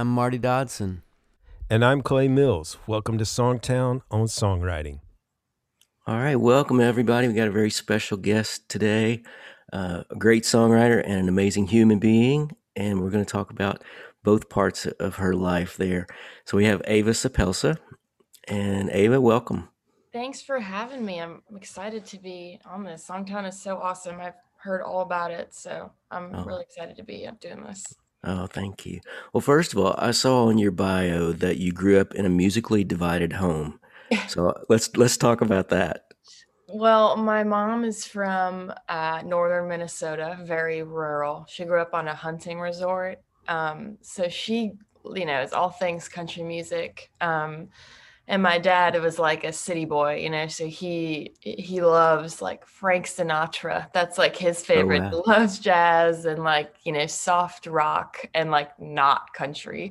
I'm Marty Dodson. And I'm Clay Mills. Welcome to Songtown on Songwriting. All right, welcome everybody. We got a very special guest today, a great songwriter and an amazing human being, and we're going to talk about both parts of her life there. So we have Ava Sapelsa, and Ava, welcome. Thanks for having me. I'm excited to be on this. Songtown is so awesome. I've heard all about it, so I'm really excited to be doing this. Oh, thank you. Well, first of all, I saw on your bio that you grew up in a musically divided home. So let's talk about that. Well, my mom is from northern Minnesota, very rural. She grew up on a hunting resort. So she, is all things country music. And my dad was like a city boy, so he loves like Frank Sinatra. That's like his favorite. Oh, wow. He loves jazz and like, soft rock and like not country.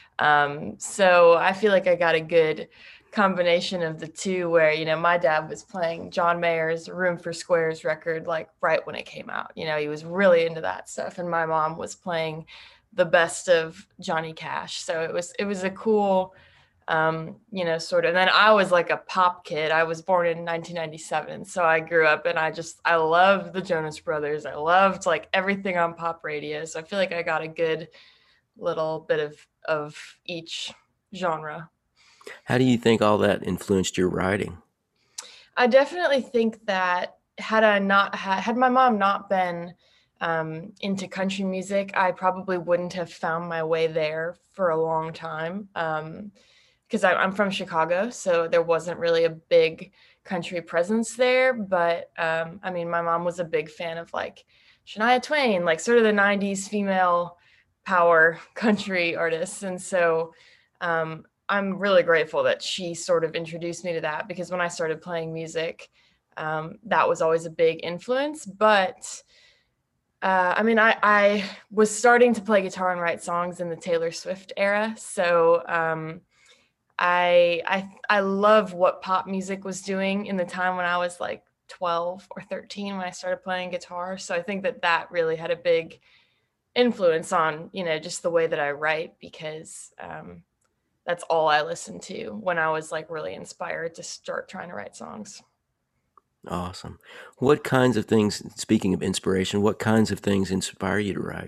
So I feel like I got a good combination of the two where, my dad was playing John Mayer's Room for Squares record, like right when it came out, he was really into that stuff. And my mom was playing the best of Johnny Cash. So it was a cool, sort of. And then I was like a pop kid. I was born in 1997. So I grew up and I loved the Jonas Brothers. I loved like everything on pop radio. So I feel like I got a good little bit of each genre. How do you think all that influenced your writing? I definitely think that had my mom not been into country music, I probably wouldn't have found my way there for a long time. Because I'm from Chicago, so there wasn't really a big country presence there. But my mom was a big fan of like Shania Twain, like sort of the 90s female power country artists. And so I'm really grateful that she sort of introduced me to that, because when I started playing music, that was always a big influence. But I was starting to play guitar and write songs in the Taylor Swift era. So I love what pop music was doing in the time when I was like 12 or 13 when I started playing guitar. So I think that really had a big influence on, just the way that I write, because that's all I listened to when I was like really inspired to start trying to write songs. Awesome. What kinds of things, speaking of inspiration, what kinds of things inspire you to write?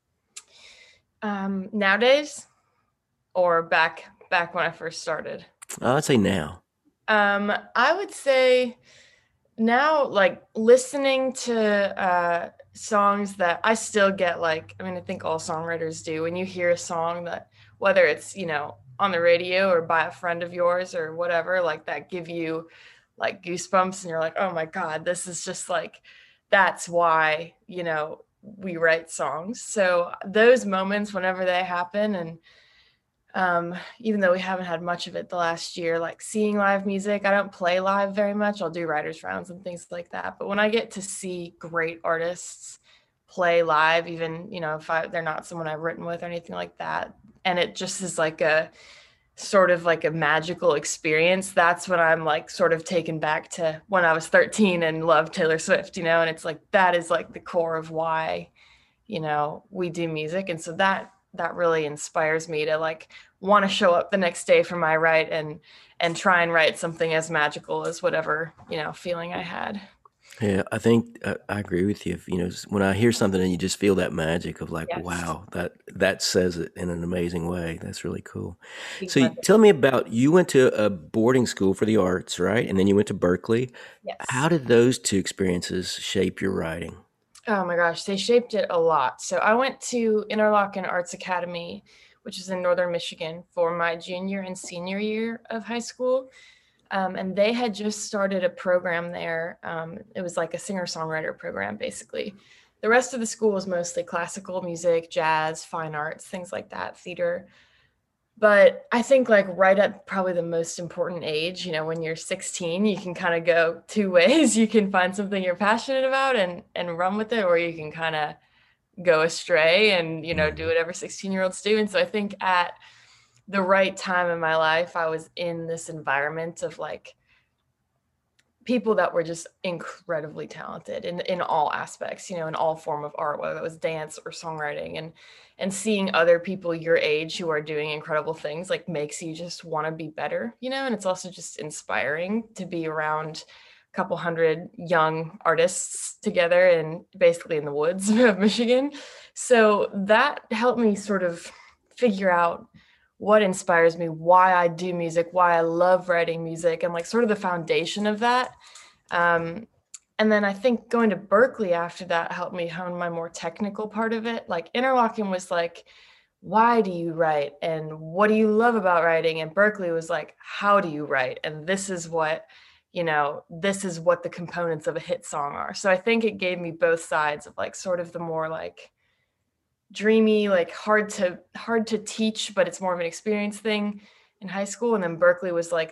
Nowadays or back when I first started? I'd say now. I would say now, like listening to songs that I still get like, I think all songwriters do. When you hear a song that, whether it's, on the radio or by a friend of yours or whatever, like that give you like goosebumps and you're like, oh my God, this is just like, that's why, we write songs. So those moments, whenever they happen, and even though we haven't had much of it the last year, like seeing live music, I don't play live very much. I'll do writers rounds and things like that. But when I get to see great artists play live, even, if they're not someone I've written with or anything like that, and it just is like a sort of like a magical experience, that's when I'm like sort of taken back to when I was 13 and loved Taylor Swift, and it's like, that is like the core of why, we do music. And so that really inspires me to like want to show up the next day for my write and try and write something as magical as whatever, feeling I had. Yeah, I think I agree with you. When I hear something and you just feel that magic of like, Yes. wow, that says it in an amazing way. That's really cool. So Exactly. tell me about, you went to a boarding school for the arts, right? And then you went to Berkeley. Yes. How did those two experiences shape your writing? Oh my gosh, they shaped it a lot. So I went to Interlochen Arts Academy, which is in Northern Michigan, for my junior and senior year of high school. And they had just started a program there. It was like a singer-songwriter program, basically. The rest of the school was mostly classical music, jazz, fine arts, things like that, theater. But I think like right at probably the most important age, when you're 16, you can kind of go two ways. You can find something you're passionate about and run with it, or you can kind of go astray and, do whatever 16-year-olds do. And so I think at the right time in my life, I was in this environment of like people that were just incredibly talented in all aspects, in all form of art, whether it was dance or songwriting, and seeing other people your age who are doing incredible things like makes you just want to be better, and it's also just inspiring to be around a couple hundred young artists together and basically in the woods of Michigan. So that helped me sort of figure out what inspires me, why I do music, why I love writing music, and like sort of the foundation of that. And then I think going to Berklee after that helped me hone my more technical part of it. Like Interlochen was like, why do you write? And what do you love about writing? And Berklee was like, how do you write? And this is what the components of a hit song are. So I think it gave me both sides of like sort of the more like dreamy, like hard to teach, but it's more of an experience thing in high school. And then Berklee was like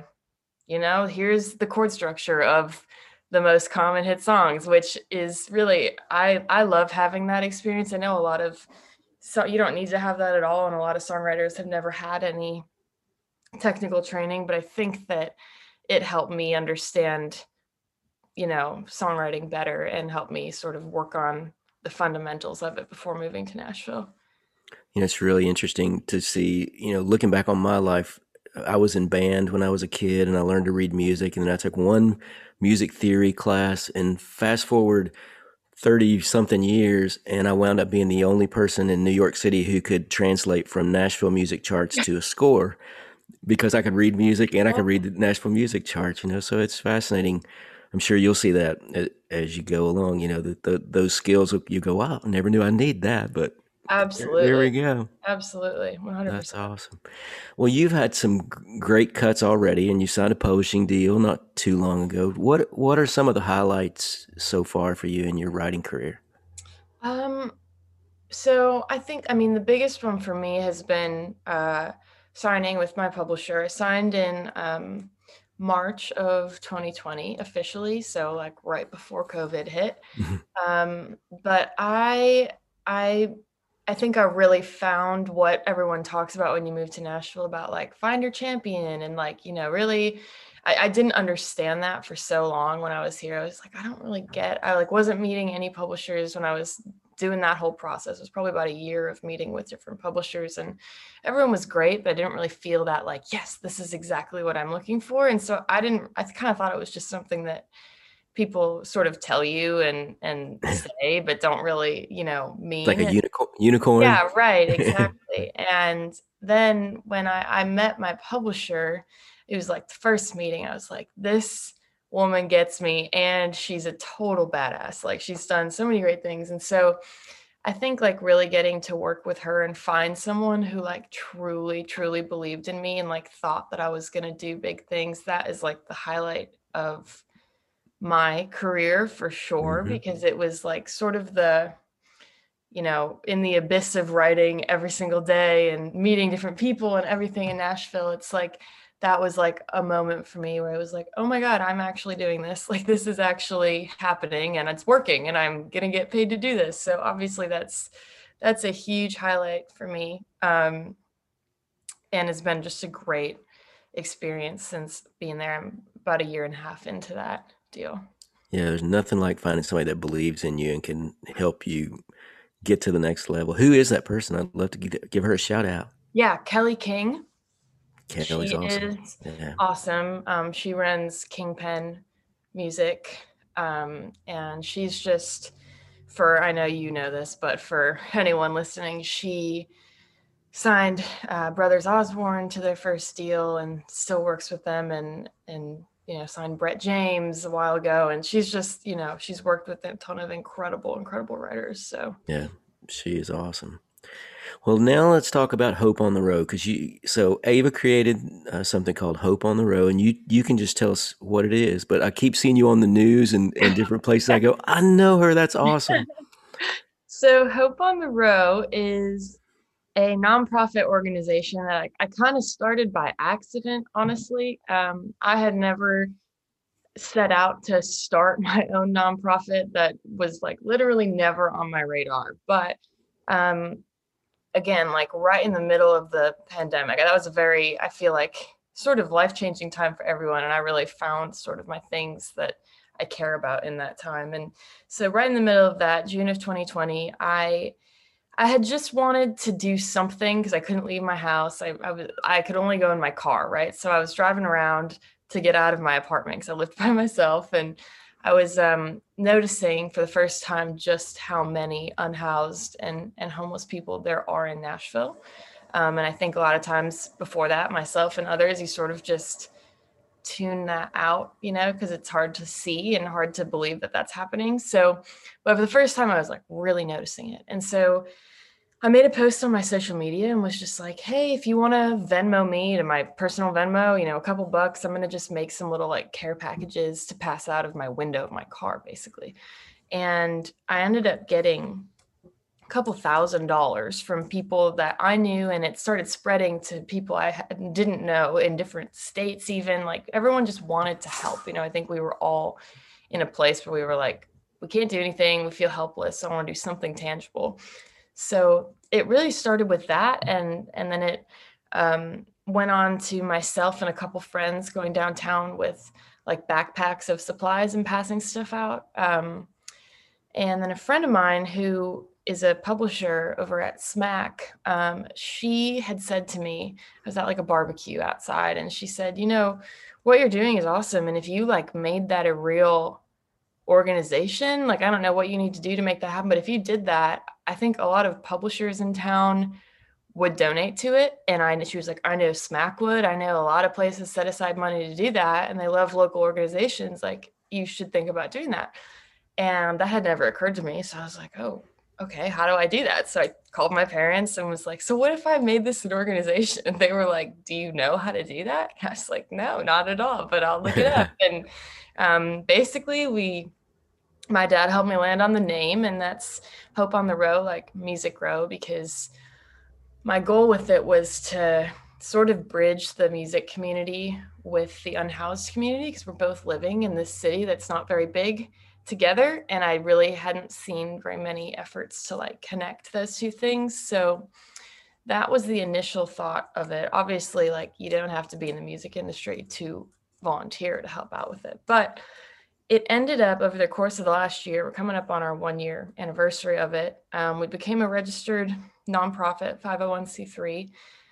here's the chord structure of the most common hit songs, which is really, I love having that experience. I know so you don't need to have that at all. And a lot of songwriters have never had any technical training, but I think that it helped me understand, songwriting better and help me sort of work on the fundamentals of it before moving to Nashville. It's really interesting to see, looking back on my life, I was in band when I was a kid and I learned to read music, and then I took one music theory class, and fast forward 30 something years, and I wound up being the only person in New York City who could translate from Nashville music charts to a score because I could read music and I could read the Nashville music charts, so it's fascinating. I'm sure you'll see that as you go along, those skills, you go, wow, I never knew I need that, but absolutely, there we go. Absolutely, 100%. That's awesome. Well, you've had some great cuts already, and you signed a publishing deal not too long ago. What are some of the highlights so far for you in your writing career? So I think, the biggest one for me has been signing with my publisher. I signed in March of 2020 officially, so like right before COVID hit. But I think I really found what everyone talks about when you move to Nashville about like find your champion, and like, really, I didn't understand that for so long when I was here. I was like, I like wasn't meeting any publishers when I was doing that whole process. It was probably about a year of meeting with different publishers, and everyone was great, but I didn't really feel that like, yes, this is exactly what I'm looking for. And so I kind of thought it was just something that people sort of tell you and say, but don't really, mean. Like a unicorn. Yeah, right, exactly. And then when I met my publisher, it was like the first meeting, I was like, this woman gets me, and she's a total badass. Like she's done so many great things. And so I think like really getting to work with her and find someone who like truly, truly believed in me and like thought that I was going to do big things, that is like the highlight of my career for sure, because it was like sort of the, in the abyss of writing every single day and meeting different people and everything in Nashville. It's like, that was like a moment for me where I was like, oh my God, I'm actually doing this. Like, this is actually happening and it's working and I'm going to get paid to do this. So obviously that's a huge highlight for me. And it's been just a great experience since being there. I'm about a year and a half into that deal. Yeah, there's nothing like finding somebody that believes in you and can help you get to the next level. Who is that person? I'd love to give her a shout out. Yeah, Kelly King. Kelly's awesome. Awesome. She runs Kingpen Music, and she's just, I know you know this, but for anyone listening, she signed Brothers Osborne to their first deal and still works with them, and signed Brett James a while ago. And she's just, she's worked with a ton of incredible writers. So yeah, she is awesome. Well, now let's talk about Hope on the Road, so Ava created something called Hope on the Road, and you can just tell us what it is. But I keep seeing you on the news and different places. I go, I know her. That's awesome. So Hope on the Road is a nonprofit organization that I kind of started by accident, honestly. I had never set out to start my own nonprofit. That was like literally never on my radar. But again, like right in the middle of the pandemic, that was I feel like sort of life-changing time for everyone. And I really found sort of my things that I care about in that time. And so right in the middle of that, June of 2020, I had just wanted to do something because I couldn't leave my house. I could only go in my car, right? So I was driving around to get out of my apartment because I lived by myself, and I was noticing for the first time just how many unhoused and homeless people there are in Nashville. And I think a lot of times before that, myself and others, you sort of just tune that out, because it's hard to see and hard to believe that that's happening. So, but for the first time, I was like really noticing it. And so I made a post on my social media and was just like, hey, if you want to Venmo me to my personal Venmo, a couple bucks, I'm going to just make some little like care packages to pass out of my window of my car, basically. And I ended up getting a couple $1,000s from people that I knew, and it started spreading to people I didn't know in different states. Even like everyone just wanted to help. I think we were all in a place where we were like, we can't do anything. We feel helpless. So I want to do something tangible. So it really started with that. And then it went on to myself and a couple friends going downtown with like backpacks of supplies and passing stuff out. And then a friend of mine who is a publisher over at Smack, she had said to me, I was at like a barbecue outside, and she said, what you're doing is awesome. And if you like made that a real organization, like I don't know what you need to do to make that happen, but if you did that, I think a lot of publishers in town would donate to it. And she was like, I know Smack would. I know a lot of places set aside money to do that, and they love local organizations. Like, you should think about doing that. And that had never occurred to me. So I was like, oh, okay, how do I do that? So I called my parents and was like, so what if I made this an organization? And they were like, do you know how to do that? And I was like, no, not at all, but I'll look it up. And basically my dad helped me land on the name, and that's Hope on the Row, like Music Row, because my goal with it was to sort of bridge the music community with the unhoused community, because we're both living in this city that's not very big together. And I really hadn't seen very many efforts to like connect those two things. So that was the initial thought of it. Obviously, like you don't have to be in the music industry to volunteer to help out with it. But it ended up over the course of the last year, we're coming up on our 1-year anniversary of it. We became a registered nonprofit 501c3.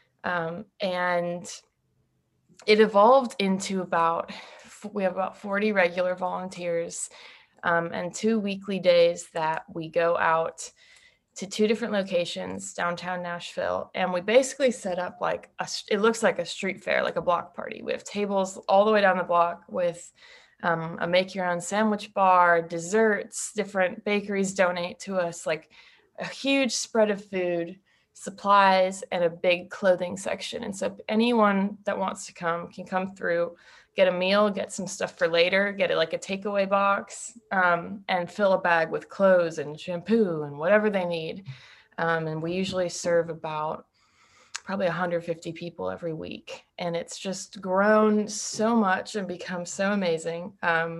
And it evolved into we have about 40 regular volunteers and 2 weekly days that we go out to 2 different locations downtown Nashville. And we basically set up like it looks like a street fair, like a block party. We have tables all the way down the block with a make your own sandwich bar, desserts, different bakeries donate to us, like a huge spread of food, supplies, and a big clothing section. And so anyone that wants to come can come through, get a meal, get some stuff for later, get it like a takeaway box, and fill a bag with clothes and shampoo and whatever they need. And we usually serve about probably 150 people every week. And it's just grown so much and become so amazing.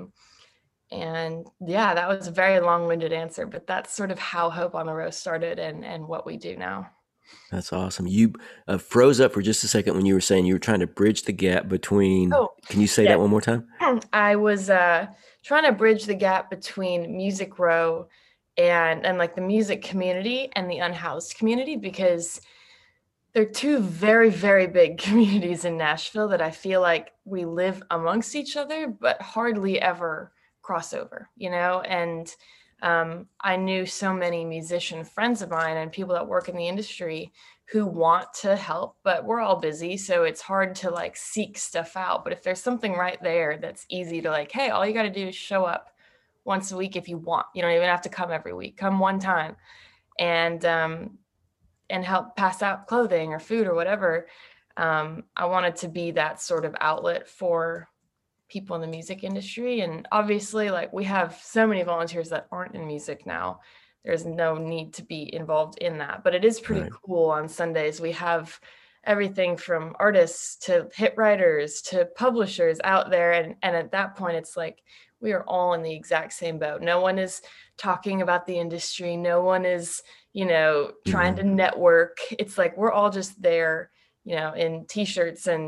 And yeah, that was a very long-winded answer, but that's sort of how Hope on the Row started and what we do now. That's awesome. You froze up for just a second when you were saying you were trying to bridge the gap between. Can you say that one more time? I was trying to bridge the gap between Music Row and like the music community and the unhoused community, because they're 2 very, very big communities in Nashville that I feel like we live amongst each other, but hardly ever cross over, And I knew so many musician friends of mine and people that work in the industry who want to help, but we're all busy. So it's hard to like seek stuff out. But if there's something right there that's easy to like, hey, all you got to do is show up once a week if you want. You don't even have to come every week. Come one time and help pass out clothing or food or whatever. I wanted to be that sort of outlet for people in the music industry. And obviously, like, we have so many volunteers that aren't in music now. There's no need to be involved in that, but it is pretty cool. On Sundays, we have everything from artists to hit writers to publishers out there. And at that point, it's like, we are all in the exact same boat. No one is talking about the industry. No one is, trying to network. It's like, we're all just there, in t-shirts and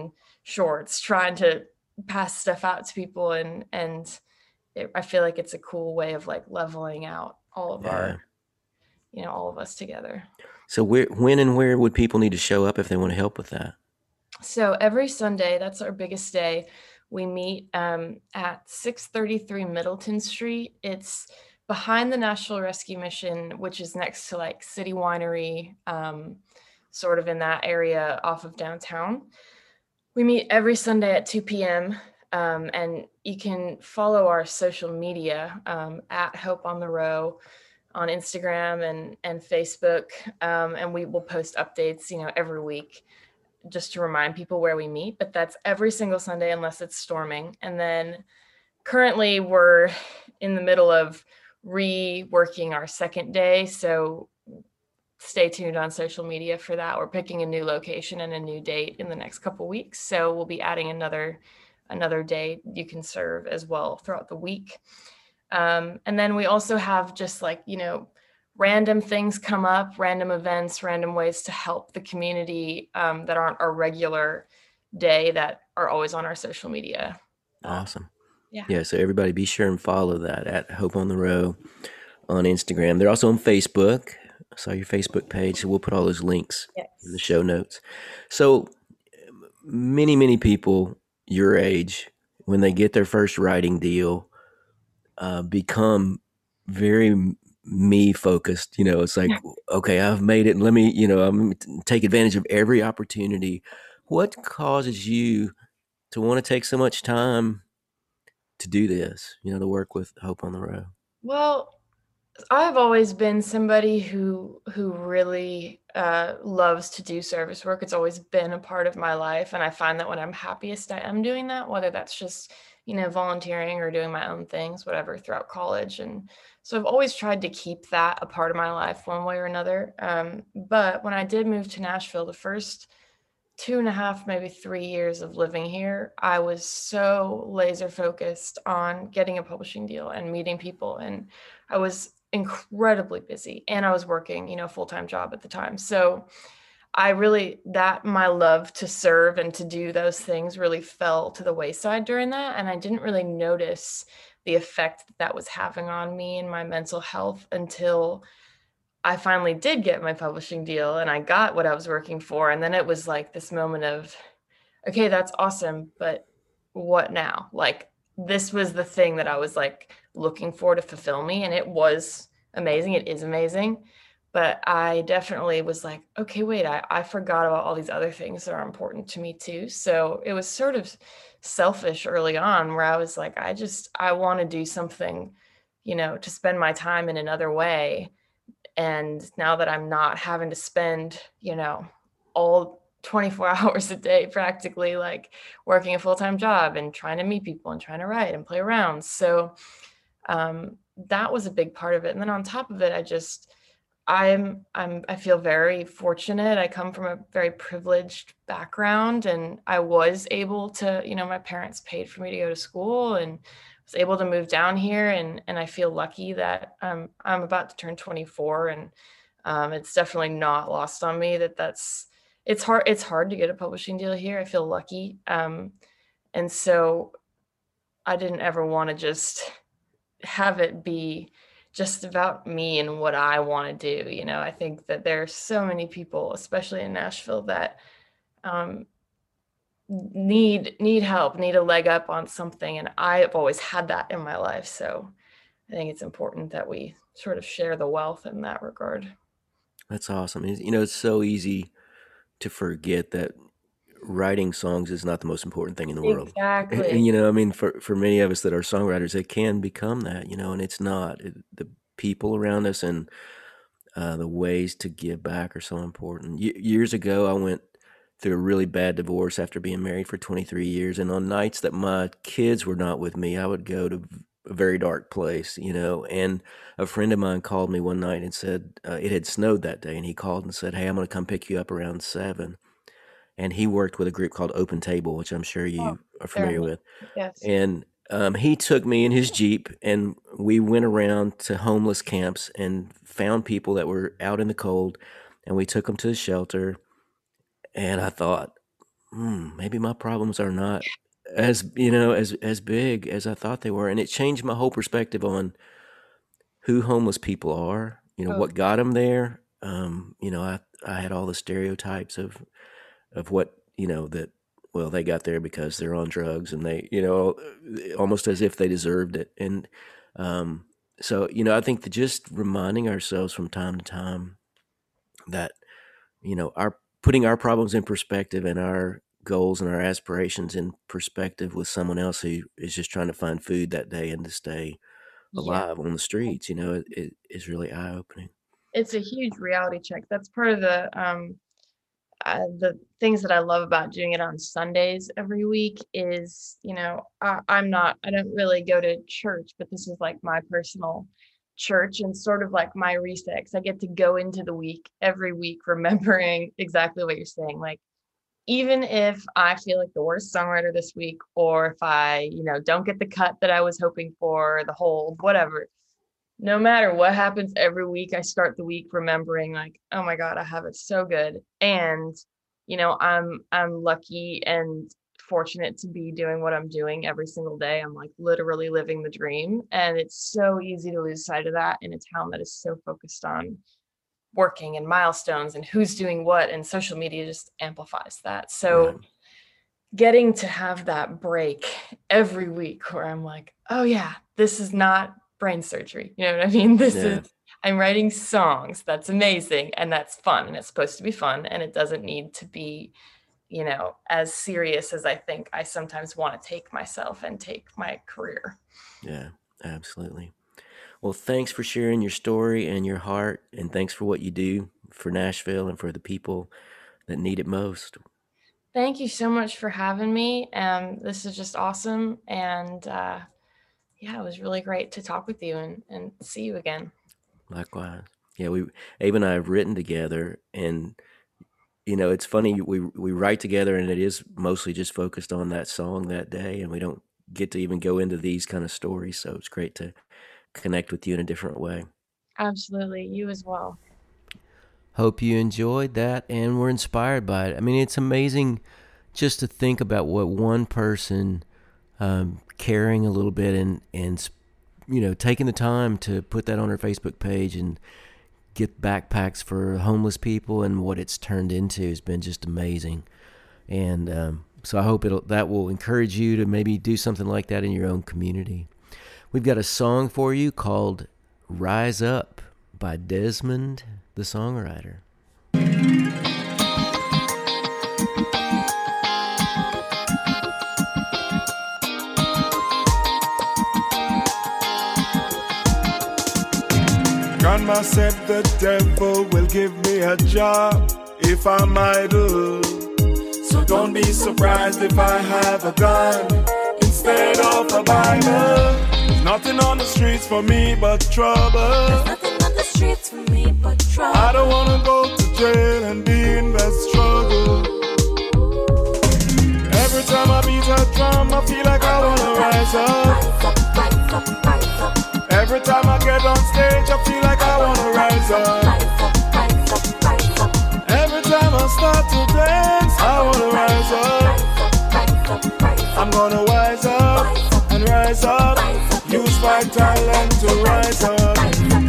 shorts, trying to pass stuff out to people, and I feel like it's a cool way of like leveling out all of Yeah. our, all of us together. So when and where would people need to show up if they want to help with that? So every Sunday, that's our biggest day, we meet at 633 Middleton Street. It's behind the National Rescue Mission, which is next to like City Winery, sort of in that area off of downtown. We meet every Sunday at 2 p.m. And you can follow our social media at Hope on the Row on Instagram and Facebook. And we will post updates, every week just to remind people where we meet. But that's every single Sunday unless it's storming. And then currently we're in the middle of reworking our second day. So stay tuned on social media for that. We're picking a new location and a new date in the next couple weeks. So we'll be adding another day you can serve as well throughout the week. And then we also have just like, random things come up, random events, random ways to help the community that aren't our regular day that are always on our social media. Awesome. Yeah. Yeah. So everybody be sure and follow that at Hope on the Row on Instagram. They're also on Facebook. I saw your Facebook page. So we'll put all those links in the show notes. So many people your age, when they get their first writing deal, become very me focused. It's like, okay, I've made it. Let me, I'm take advantage of every opportunity. What causes you to want to take so much time to do this, to work with Hope on the Row? Well, I've always been somebody who really loves to do service work. It's always been a part of my life. And I find that when I'm happiest, I am doing that, whether that's just, volunteering or doing my own things, whatever, throughout college. And so I've always tried to keep that a part of my life one way or another. But when I did move to Nashville, the first 2.5, maybe 3 years of living here, I was so laser focused on getting a publishing deal and meeting people. And I was incredibly busy and I was working, a full-time job at the time. So my love to serve and to do those things really fell to the wayside during that. And I didn't really notice the effect that was having on me and my mental health until I finally did get my publishing deal and I got what I was working for. And then it was like this moment of, okay, that's awesome, but what now? Like, this was the thing that I was like looking for to fulfill me. And it was amazing. It is amazing. But I definitely was like, okay, wait, I forgot about all these other things that are important to me too. So it was sort of selfish early on where I was like, I want to do something, to spend my time in another way. And now that I'm not having to spend, all 24 hours a day practically like working a full-time job and trying to meet people and trying to write and play around. So that was a big part of it. And then on top of it, I feel very fortunate. I come from a very privileged background and I was able to, my parents paid for me to go to school and was able to move down here. And I feel lucky that I'm about to turn 24 and it's definitely not lost on me it's hard to get a publishing deal here. I feel lucky. And so I didn't ever want to just have it be just about me and what I want to do. I think that there are so many people, especially in Nashville, that need help, need a leg up on something. And I've always had that in my life. So I think it's important that we sort of share the wealth in that regard. That's awesome. It's so easy to forget that writing songs is not the most important thing in the world. Exactly. And for many of us that are songwriters, it can become that, and it's not. The people around us and the ways to give back are so important. Years ago, I went through a really bad divorce after being married for 23 years. And on nights that my kids were not with me, I would go to a very dark place, and a friend of mine called me one night and said, it had snowed that day. And he called and said, "Hey, I'm going to come pick you up around 7." And he worked with a group called Open Table, which I'm sure you are familiar with. Yes. And he took me in his Jeep and we went around to homeless camps and found people that were out in the cold and we took them to the shelter. And I thought, maybe my problems are not as big as I thought they were. And it changed my whole perspective on who homeless people are, Oh, what got them there. I had all the stereotypes of what, that, well, they got there because they're on drugs and they, almost as if they deserved it. And so, I think that just reminding ourselves from time to time that, our putting our problems in perspective and our goals and our aspirations in perspective with someone else who is just trying to find food that day and to stay yeah. alive on the streets, it is really eye-opening. It's a huge reality check. That's part of the things that I love about doing it on Sundays every week is, I don't really go to church, but this is like my personal church and sort of like my reset, 'cause I get to go into the week every week remembering exactly what you're saying. Like, even if I feel like the worst songwriter this week, or if I, don't get the cut that I was hoping for, the hold, whatever, no matter what happens every week, I start the week remembering like, oh my God, I have it so good. And, I'm lucky and fortunate to be doing what I'm doing every single day. I'm like literally living the dream. And it's so easy to lose sight of that in a town that is so focused on working and milestones and who's doing what, and social media just amplifies that. So Right. getting to have that break every week where I'm like, oh yeah, this is not brain surgery. You know what I mean? I'm writing songs. That's amazing. And that's fun. And it's supposed to be fun. And it doesn't need to be, as serious as I think I sometimes want to take myself and take my career. Yeah, absolutely. Well, thanks for sharing your story and your heart, and thanks for what you do for Nashville and for the people that need it most. Thank you so much for having me. This is just awesome. And it was really great to talk with you and see you again. Likewise. Yeah, Abe and I have written together, and it's funny, we write together, and it is mostly just focused on that song that day, and we don't get to even go into these kind of stories. So it's great to connect with you in a different way. Absolutely. You as well. Hope you enjoyed that and were inspired by it. I mean, it's amazing just to think about what one person caring a little bit and taking the time to put that on her Facebook page and get backpacks for homeless people, and what it's turned into has been just amazing. And so I hope that will encourage you to maybe do something like that in your own community. We've got a song for you called Rise Up by Desmond, the songwriter. Grandma said the devil will give me a job if I'm idle. So don't be surprised if I have a gun instead of a Bible. There's nothing on the streets for me but trouble. There's nothing on the streets for me but trouble. I don't wanna go to jail and be in that struggle. Every time I beat a drum, I feel like I wanna rise up. Rise up, rise up, rise up. Every time I get on stage, I feel like I wanna rise up. Rise up, rise up, rise up. Every time I start to dance, I wanna rise up. Rise up, rise up. I'm gonna rise up and rise up. Use my talent to rise up.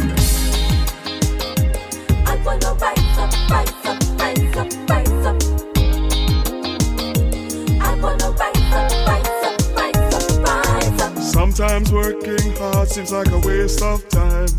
I wanna rise up, rise up, rise up, rise up. I wanna rise up, rise up, rise up, rise up. Sometimes working hard seems like a waste of time.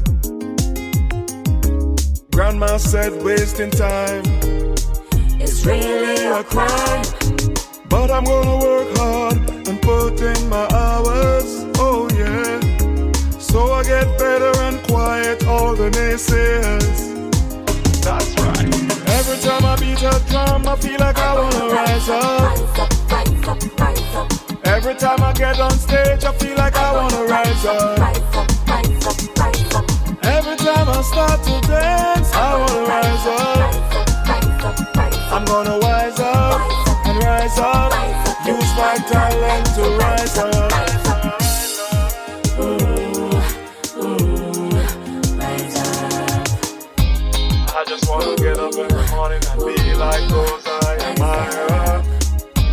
Grandma said wasting time It's really a crime. but I'm gonna work hard and put in my hours. Oh yeah, so I get better and quiet all the naysayers. That's right. Every time I beat a drum, I feel like I wanna rise up. Rise up, rise up, rise up. Every time I get on stage, I feel like I wanna rise up. Rise up, rise up, rise up. Every time I start to dance, I wanna rise up. Rise up, rise up. I'm gonna rise up and rise up. Use my talent to rise up. I just wanna get up every morning and be like those I admire.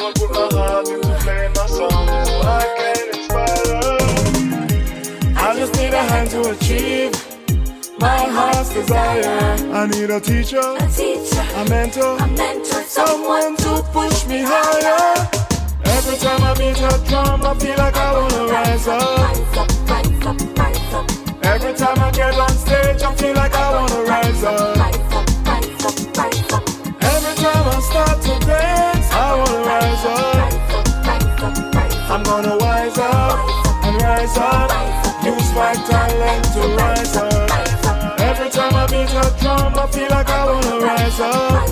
will put my heart into playing my song so I can inspire. I just need a hand to achieve my heart's desire. I need a teacher, a mentor, someone to push me higher. Every time I beat a drum, I feel like I wanna rise up. Every time I get on stage, I feel like I wanna rise up. Every time I start to dance, I wanna rise up. I'm gonna wise up and rise up. Use my talent to rise up. Every time I beat a drum, I feel like I wanna rise up.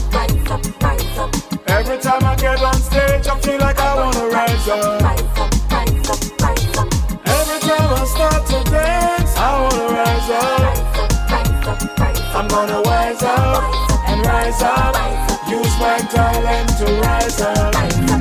Every time I get on stage, I feel like I wanna rise up. Every time I start to dance, I wanna rise up. I'm gonna wise up and rise up. Use my talent to rise up. Rise up.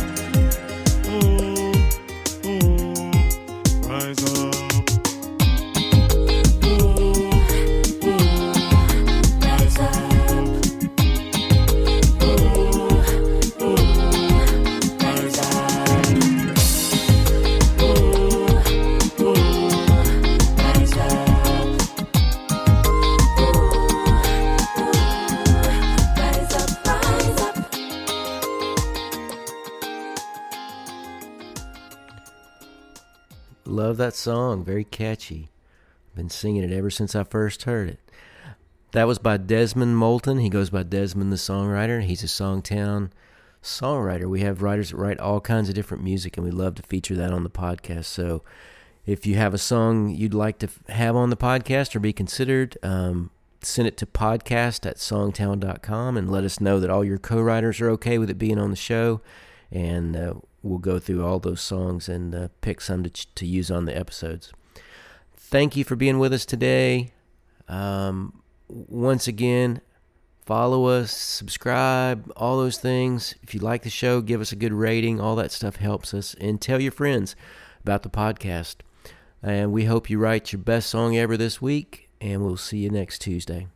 Love that song. Very catchy. Been singing it ever since I first heard it. That was by Desmond Moulton. He goes by Desmond the Songwriter. He's a Songtown songwriter. We have writers that write all kinds of different music, and we love to feature that on the podcast. So if you have a song you'd like to have on the podcast or be considered, send it to podcast@songtown.com and let us know that all your co-writers are okay with it being on the show, and we'll go through all those songs and pick some to use on the episodes. Thank you for being with us today. Once again, follow us, subscribe, all those things. If you like the show, give us a good rating. All that stuff helps us. And tell your friends about the podcast. And we hope you write your best song ever this week, and we'll see you next Tuesday.